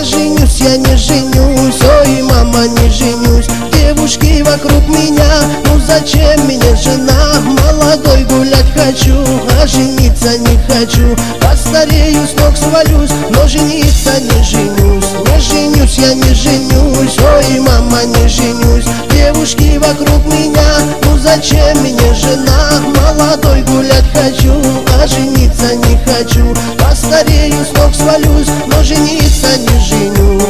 Не женюсь, я не женюсь, ой, мама, не женюсь. Девушки вокруг меня, ну зачем мне жена? Молодой гулять хочу, а жениться не хочу. Постарею, с ног свалюсь, но жениться не женюсь. Не женюсь, я не женюсь, ой, мама, не женюсь. Девушки вокруг меня, ну зачем мне жена? Молодой гулять хочу, а жениться не хочу. Постарею, с ног свалюсь, но жениться не женюсь.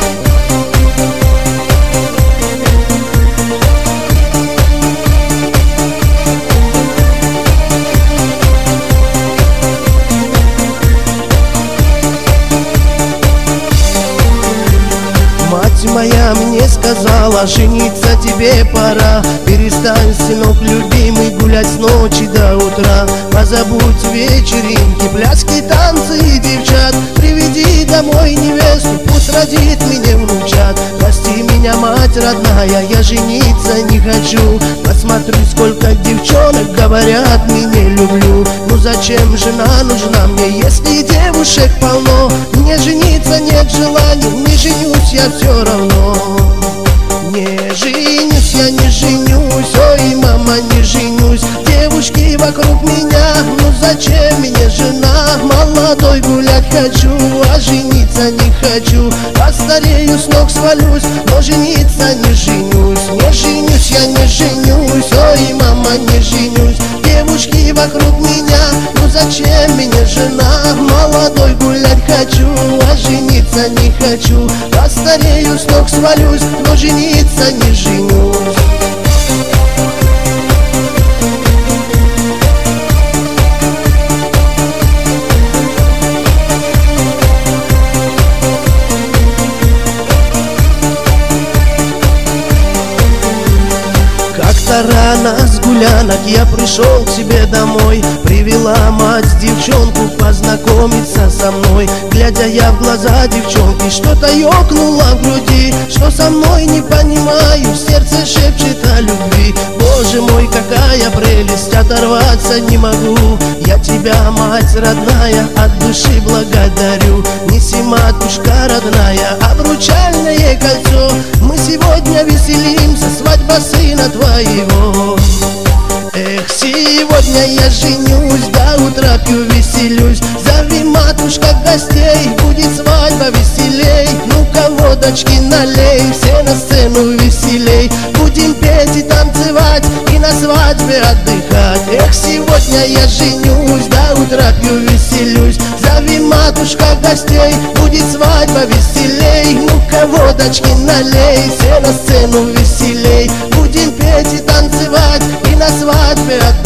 Моя мне сказала, жениться тебе пора. Перестань, сынок любимый, гулять с ночи до утра. Позабудь вечеринки, пляски, танцы и девчат. Приведи домой невесту, пусть родит мне внучат. Прости меня, мать родная, я жениться не хочу. Посмотрю, сколько девчонок говорят, меня люблю. Ну зачем жена нужна мне, если девушек полно? Мне жениться нет желания, не женюсь я все равно. Не женюсь, я не женюсь, ой, мама, не женюсь. Девушки вокруг меня, ну зачем мне жена? Молодой гулять хочу, а жениться не хочу. Постарею, с ног свалюсь, но жениться не женюсь. Не женюсь, я не женюсь, ой, мама, не женюсь. Девушки вокруг меня, ну зачем мне жена? Молодой гулять хочу, а жениться не хочу. Постарею, с ног свалюсь, но жениться не женюсь. Рано с гулянок я пришел к себе домой. Привела мать девчонку познакомиться со мной. Глядя я в глаза девчонки, что-то ёкнуло в груди. Что со мной не понимаю, сердце шепчет о любви. Боже мой, какая прелесть, оторваться не могу. Я тебя, мать родная, от души благодарю. Неси, матушка родная, обручальное кольцо. Мы сегодня веселимся, свадьба сына твоего. Эх, сегодня я женюсь, до утра пью, веселюсь. Зови, матушка, гостей, будет свадьба веселей. Ну-ка, водочки налей, все на сцену веселей. Будем петь и танцевать, и на свадьбе отдыхать. Эх, сегодня я женюсь, до утра пью, веселюсь. Зови, матушка, гостей, будет свадьба веселей. Ну-ка, водочки налей, все на сцену веселей. Будем петь и танцевать, и на свадьбе отдыхать.